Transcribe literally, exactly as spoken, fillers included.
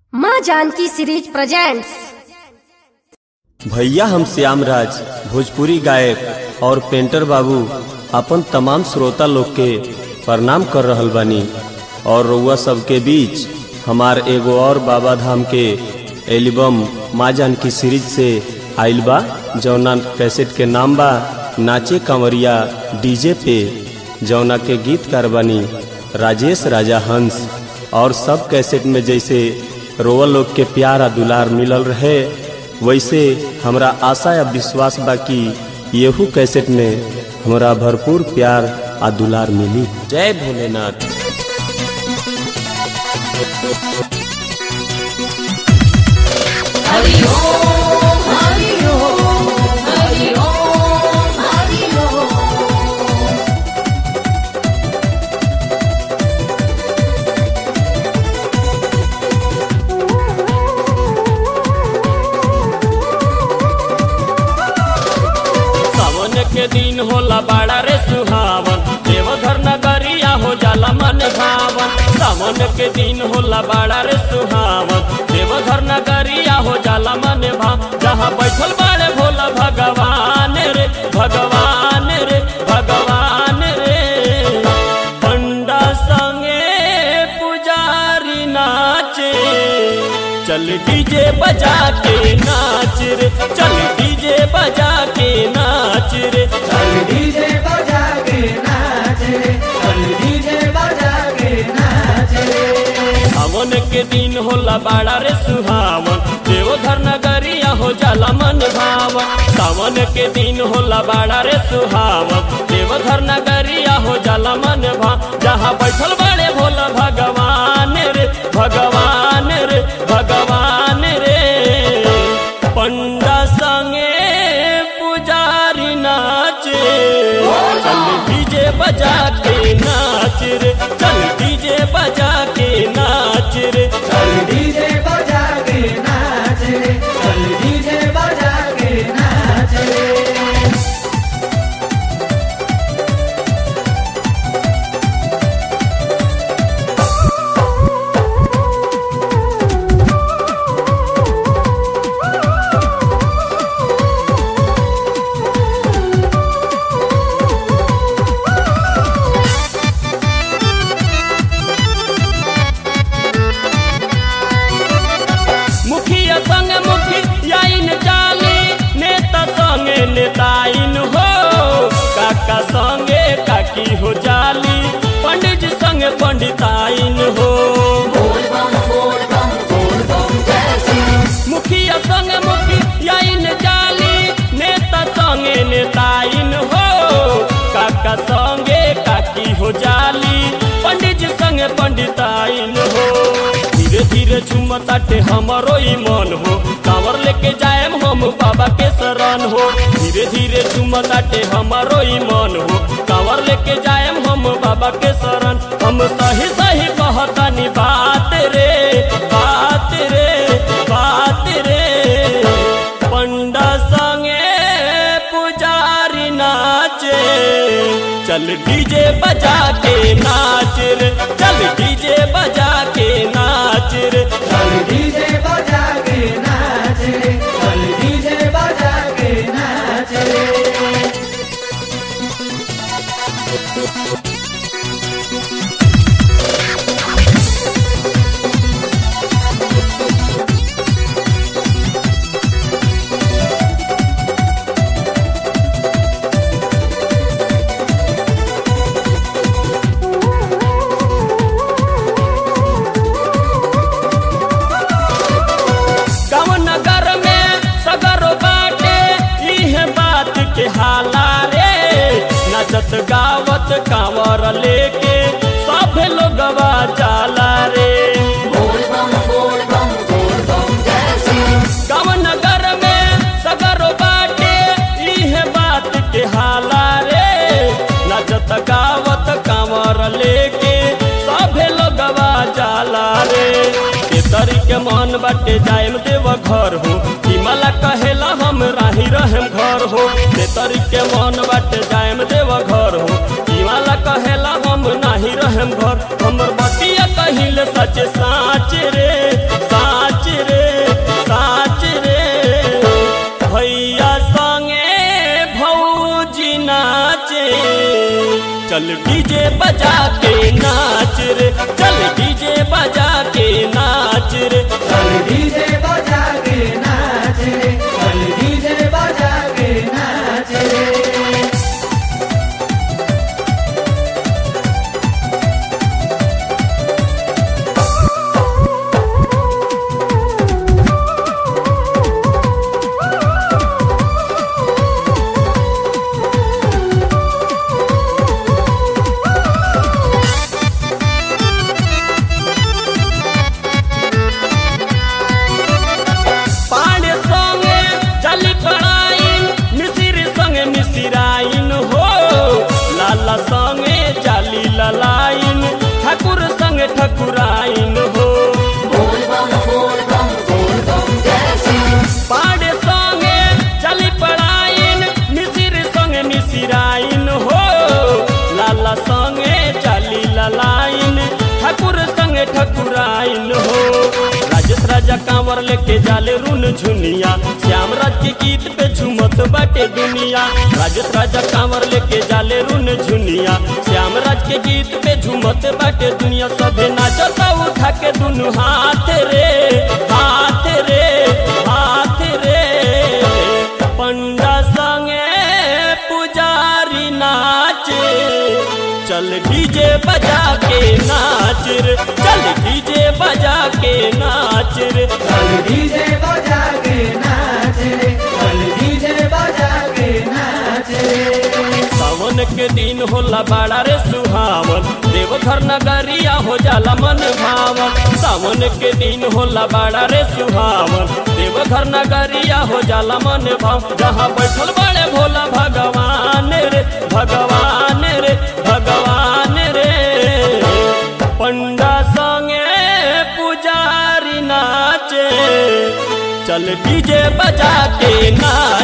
माँ Janaki series presents. भैया हम श्याम राज भोजपुरी गायक और पेंटर बाबू अपन तमाम श्रोता लोग के प्रणाम कर रहल बानी और रउआ सबके बीच हमार एगो और बाबा धाम के एल्बम माँ जानकी सीरीज से आइल बा, जौना कैसेट के नाम बा नाचे कंवरिया डीजे पे, जौना के गीतकार बानी राजेश राजा हंस। और सब कैसेट में जैसे रोवा लोग के प्यार आ दुलार मिलल रहे, वैसे हमरा आशा या विश्वास बा कि येहू कैसेट में हमरा भरपूर प्यार आ दुलार मिली। जय भोलेनाथ। हरि ओम हरि ओम हरि ओम हरि ओम। सावन के दिन होला बड़ा रे सुहावन, देवघर नगरिया हो जाला मन भावन। सावन के दिन होला बड़ा रे सुहावन, देवघर नगरिया हो जाला मन भाव। जहाँ बैठल बाड़े भोला भगवान रे भगवान रे भगवान रे। पंडा संगे पुजारी नाचे, चल डीजे बजा के नाच रे, चल डीजे बजा के नाच रे, चल डीजे बजा के नाच रे, चल डीजे बजा के नाच रे। सावन के दिन होला बड़ा रे सुहावन, देवघर नगरिया हो जाला मन भावन। सावन के दिन होला बड़ा रे सुहावन, देवघर नगरिया हो जाला मन भाव। जहाँ बैठल बड़े भोला भगवान रे भगवान रे भगवान रे। पंडा संगे पुजारी नाचे, चल डीजे बजा के नाच रे, चल डीजे बजा के नाच रे, चल डीजे बजा के नाच रे, चल डीजे बजा के नाच रे। मुखिया संग मुखिया इन जाली, नेता संगे नेताइन हो, काका संगे काकी हो जाली, पंडित जी संगे पंडिताइन हो। बोल बम बोल बम बोल बम जैसी। मुखिया संग मुखिया इन जाली, नेता संगे नेताइन हो, काका संगे काकी हो जाली, पंडित जी संगे पंडिताइन हो। धीरे धीरे झुमताटे हमरो ई मन हो, कांवर लेके जाएम हम बाबा के शरण हो। धीरे धीरे झुमताटे हमरो ई मन हो, कांवर लेके जाएम हम बाबा के शरण। हम सही सही कहतानी बात रे बात रे बात रे। पंडा संगे पुजारी नाचे, चल डीजे बजा के नाच रे, चल डीजे बजा के नाच रे, चल डीजे बजा के नाच रे, चल डीजे बजा के नाच रे। गाँव नगर में सगरो बाटे इहे बात के हाला रे। नचत गावत कांवर लेके सब लोगवा जाला रे। बोल बम बोल बम बोल बम जैसी। गाँव नगर में सगरो बाटे इहे बात के हाला रे। नचत गावत कांवर लेके सब लोगवा जाला रे। केतरी के मन बाटे जाएम देव घर हो, हिमाला कहेला हम राही रहम घर हो। केतरी के मन बाटे जाएम देव घर हो, हिमाला कहेला हम नाही रहम घर। हमर बतिया कहिल सच साच रे साच चल डीजे बजा के नाच रे, चल डीजे बजा के नाच रे, चल डीजे बजा के नाच रे, चल डीजे बजा के नाच रे। संगे जाली ललाइन ठाकुर संगे ठकुराइन हो, पाड़े संगे चली पड़ाइन मिसिर संगे मिसिराइन हो, लाला संगे जाली ललाइन ठाकुर संगे ठकुराइन हो। राजेश राजा कांवर लेके जाले रुन झुनिया, श्याम राज के गीत पे झूमत बाटे दुनिया। राजेश राजा कांवर लेके जाले रुन झुनिया, श्याम राज के गीत पे झूमत बाटे दुनिया। सभे नाचता उठा के दुनु हाथ रे, हाथ रे, हाथ रे। पंडा संगे पुजारी नाचे, चल डीजे बजा के नाच रे, चल डीजे बजा के नाच रे, चल डीजे बजा के नाच रे, चल डीजे बजा के नाच रे। सावन के दिन होला बड़ा रे सुहावन, देवघर नगरिया हो जाला मन भावन। सावन के दिन होला बड़ा रे सुहावन, देवघर नगरिया हो जाला मन भाव। जहाँ बैठल बड़े भोला भगवान रे, भगवान रे, भगवान रे। पंडा संगे पुजारी नाचे, चल डीजे बजा के नाच